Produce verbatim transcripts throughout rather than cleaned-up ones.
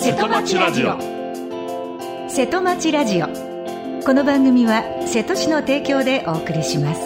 瀬戸町ラジオ。 瀬戸町ラジオ、この番組は瀬戸市の提供でお送りします。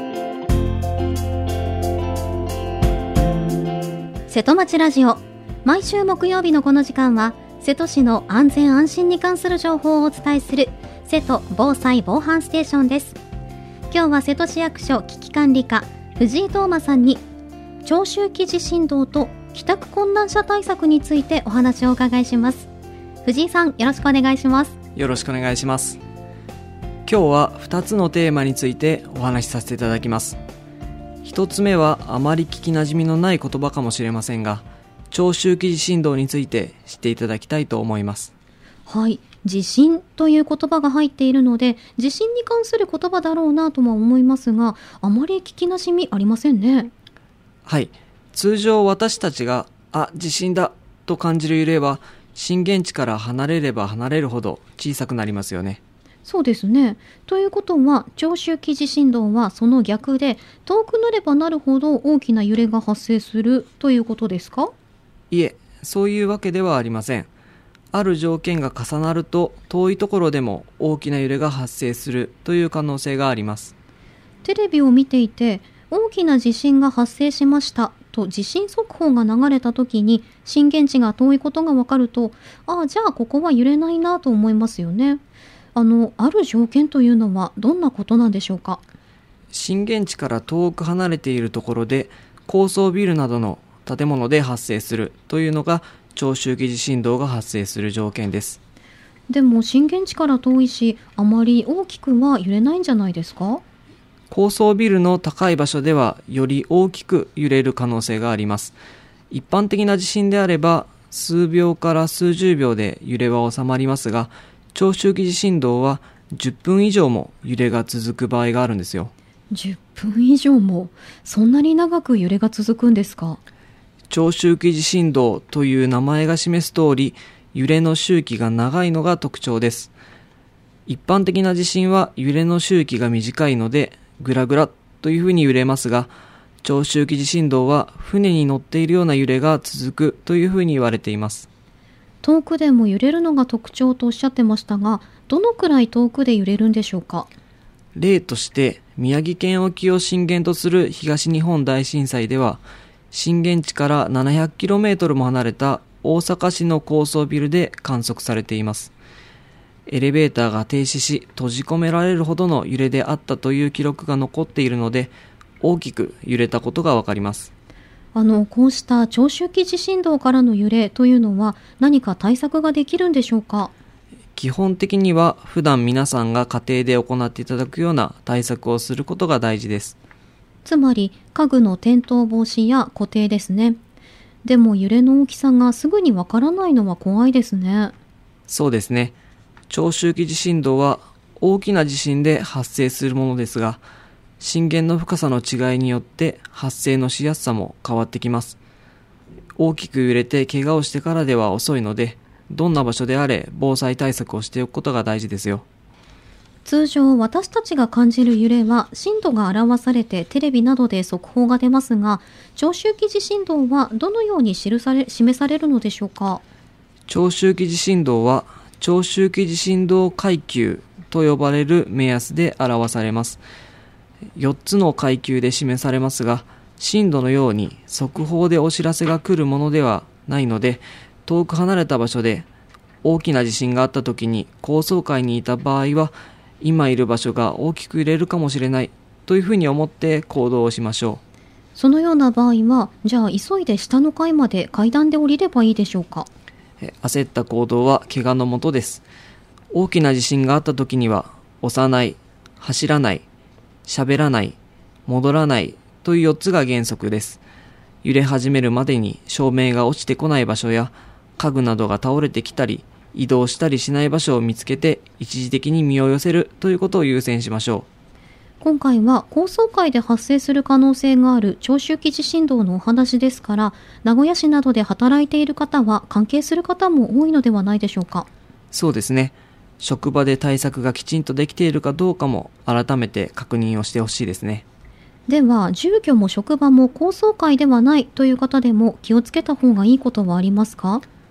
瀬戸町ラジオ、毎週木曜日のこの時間は瀬戸市の安全安心に関する情報をお伝えする瀬戸防災防犯ステーションです。今日は瀬戸市役所危機管理課藤井東馬さんに長周期地震動と帰宅困難者対策についてお話をお伺いします。藤井さん、よろしくお願いします。 よろしくお願いします。今日はふたつのテーマについてお話しさせていただきます。ひとつめはあまり聞きなじみのない言葉かもしれませんが、長周期地震動について知っていただきたいと思います。 はい、地震という言葉が入っているので、地震に関する言葉だろうなとも思いますが、あまり聞きなじみありませんね。 はい、通常私たちがあ、地震だと感じる揺れは震源地から離れれば離れるほど小さくなりますよね。 そうですね。ということは、長周期地震動はその逆で、遠くなればなるほど大きな揺れが発生するということですか？ いえ、そういうわけではありません。ある条件が重なると遠いところでも大きな揺れが発生するという可能性があります。 テレビを見ていて、大きな地震が発生しましたと地震速報が流れた時に震源地が遠いことが分かると、ああ、じゃあここは揺れないなと思いますよね。あの、ある条件というのはどんなことなんでしょうか？ 震源地から遠く離れているところで高層ビルなどの建物で発生するというのが長周期地震動が発生する条件です。 でも震源地から遠いし、あまり大きくは揺れないんじゃないですか？ 高層ビルの高い場所ではより大きく揺れる可能性があります。一般的な地震であれば数秒から数十秒で揺れは収まりますが、長周期地震動はじゅっぷん以上も揺れが続く場合があるんですよ。 じゅっぷん以上も、そんなに長く揺れが続くんですか？ 長周期地震動という名前が示す通り、揺れの周期が長いのが特徴です。一般的な地震は揺れの周期が短いのでグラグラというふうに揺れますが、長周期地震動は船に乗っているような揺れが続くというふうに言われています。 遠くでも揺れるのが特徴とおっしゃってましたが、どのくらい遠くで揺れるんでしょうか？ 例として宮城県沖を震源とする東日本大震災では、震源地から ななひゃくキロメートル も離れた大阪市の高層ビルで観測されています。エレベーターが停止し閉じ込められるほどの揺れであったという記録が残っているので、大きく揺れたことがわかります。 あの、こうした長周期地震動からの揺れというのは何か対策ができるんでしょうか？ 基本的には普段皆さんが家庭で行っていただくような対策をすることが大事です。 つまり家具の転倒防止や固定ですね。でも揺れの大きさがすぐにわからないのは怖いですね。 そうですね。長周期地震動は大きな地震で発生するものですが、震源の深さの違いによって発生のしやすさも変わってきます。大きく揺れて怪我をしてからでは遅いので、どんな場所であれ防災対策をしておくことが大事ですよ。 通常私たちが感じる揺れは震度が表されてテレビなどで速報が出ますが、長周期地震動はどのように記され示されるのでしょうか？ 長周期地震動は長周期地震動階級と呼ばれる目安で表されます。よっつの階級で示されますが、震度のように速報でお知らせが来るものではないので、遠く離れた場所で大きな地震があった時に高層階にいた場合は、今いる場所が大きく揺れるかもしれないというふうに思って行動をしましょう。 そのような場合は、じゃあ急いで下の階まで階段で降りればいいでしょうか？ 焦った行動は怪我のもとです。大きな地震があった時には、押さない、走らない、喋らない、戻らないというよっつが原則です。揺れ始めるまでに照明が落ちてこない場所や家具などが倒れてきたり移動したりしない場所を見つけて一時的に身を寄せるということを優先しましょう。 今回は高層階で発生する可能性がある長周期地震動のお話ですから、名古屋市などで働いている方は関係する方も多いのではないでしょうか？ そうですね。職場で対策がきちんとできているかどうかも改めて確認をしてほしいですね。 では、住居も職場も高層階ではないという方でも気をつけた方がいいことはありますか？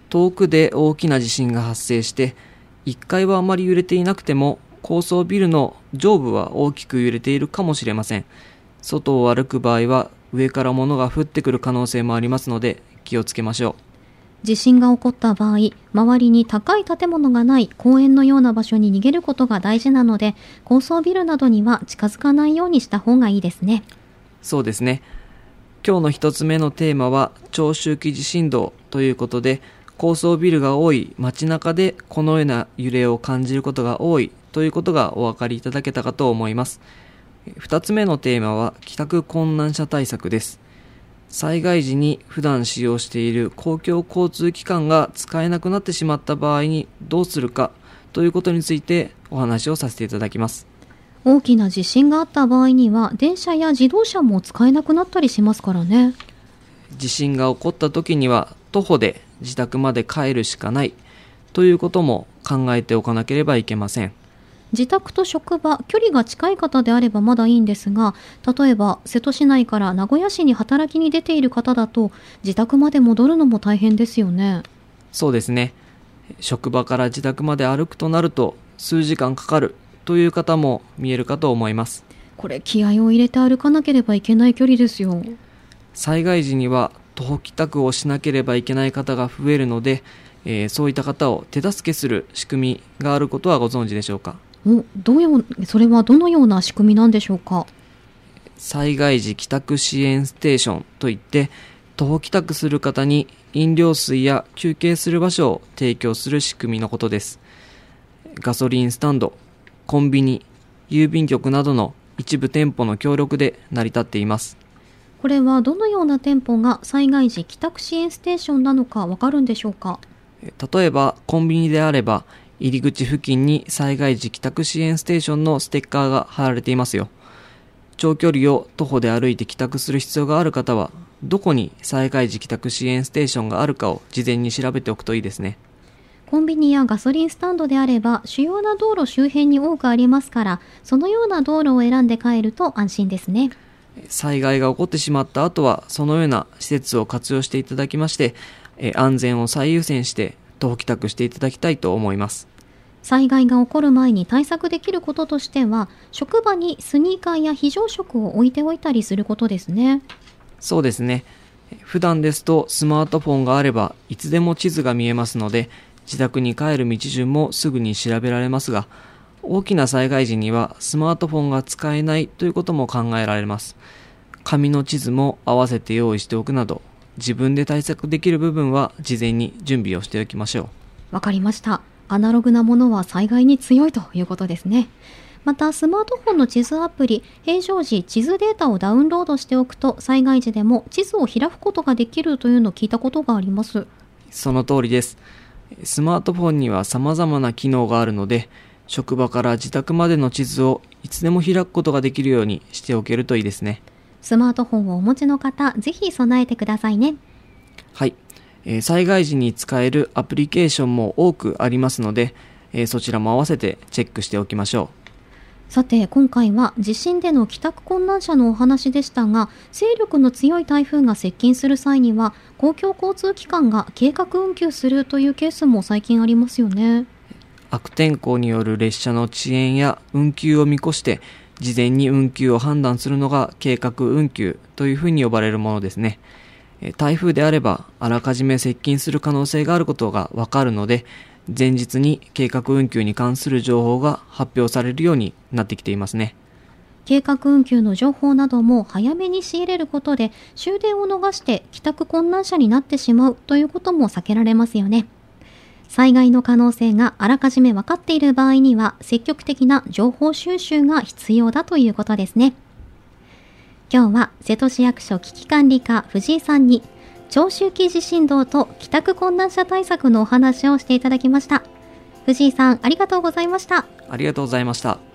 遠くで大きな地震が発生していっかいはあまり揺れていなくても高層ビルの上部は大きく揺れているかもしれません。外を歩く場合は上から物が降ってくる可能性もありますので気をつけましょう。 地震が起こった場合、周りに高い建物がない公園のような場所に逃げることが大事なので、高層ビルなどには近づかないようにした方がいいですね。 そうですね。今日の一つ目のテーマは長周期地震動ということで、高層ビルが多い街中でこのような揺れを感じることが多いということがお分かりいただけたかと思います。二つ目のテーマは帰宅困難者対策です。災害時に普段使用している公共交通機関が使えなくなってしまった場合にどうするかということについてお話をさせていただきます。 大きな地震があった場合には電車や自動車も使えなくなったりしますからね。 地震が起こった時には徒歩で自宅まで帰るしかないということも考えておかなければいけません。 自宅と職場、距離が近い方であればまだいいんですが、例えば瀬戸市内から名古屋市に働きに出ている方だと自宅まで戻るのも大変ですよね。 そうですね。職場から自宅まで歩くとなると数時間かかるという方も見えるかと思います。 これ気合を入れて歩かなければいけない距離ですよ。 災害時には徒歩帰宅をしなければいけない方が増えるので、えー、そういった方を手助けする仕組みがあることはご存知でしょうか。 おどうよそれはどのような仕組みなんでしょうか。 災害時帰宅支援ステーションといって徒歩帰宅する方に飲料水や休憩する場所を提供する仕組みのことです。ガソリンスタンド、コンビニ、郵便局などの一部店舗の協力で成り立っています。 これはどのような店舗が災害時帰宅支援ステーションなのかわかるんでしょうか。 例えばコンビニであれば入り口付近に災害時帰宅支援ステーションのステッカーが貼られていますよ。長距離を徒歩で歩いて帰宅する必要がある方はどこに災害時帰宅支援ステーションがあるかを事前に調べておくといいですね。 コンビニやガソリンスタンドであれば主要な道路周辺に多くありますから、そのような道路を選んで帰ると安心ですね。 災害が起こってしまった後はそのような施設を活用していただきまして、安全を最優先して徒歩帰宅していただきたいと思います。 災害が起こる前に対策できることとしては、職場にスニーカーや非常食を置いておいたりすることですね。 そうですね。普段ですとスマートフォンがあればいつでも地図が見えますので、自宅に帰る道順もすぐに調べられますが、大きな災害時にはスマートフォンが使えないということも考えられます。紙の地図も合わせて用意しておくなど、自分で対策できる部分は事前に準備をしておきましょう。 わかりました。アナログなものは災害に強いということですね。またスマートフォンの地図アプリ、平常時地図データをダウンロードしておくと災害時でも地図を開くことができるというのを聞いたことがあります。 その通りです。スマートフォンには様々な機能があるので、職場から自宅までの地図をいつでも開くことができるようにしておけるといいですね。 スマートフォンをお持ちの方、ぜひ備えてくださいね。 はい、えー、災害時に使えるアプリケーションも多くありますので、えー、そちらも合わせてチェックしておきましょう。さて今回は地震での帰宅困難者のお話でしたが、勢力の強い台風が接近する際には公共交通機関が計画運休するというケースも最近ありますよね。 悪天候による列車の遅延や運休を見越して事前に運休を判断するのが計画運休というふうに呼ばれるものですね。台風であればあらかじめ接近する可能性があることがわかるので、前日に計画運休に関する情報が発表されるようになってきていますね。 計画運休の情報なども早めに仕入れることで終電を逃して帰宅困難者になってしまうということも避けられますよね。災害の可能性があらかじめ分かっている場合には積極的な情報収集が必要だということですね。今日は瀬戸市役所危機管理課藤井さんに長周期地震動と帰宅困難者対策のお話をしていただきました。藤井さん、ありがとうございました。 ありがとうございました。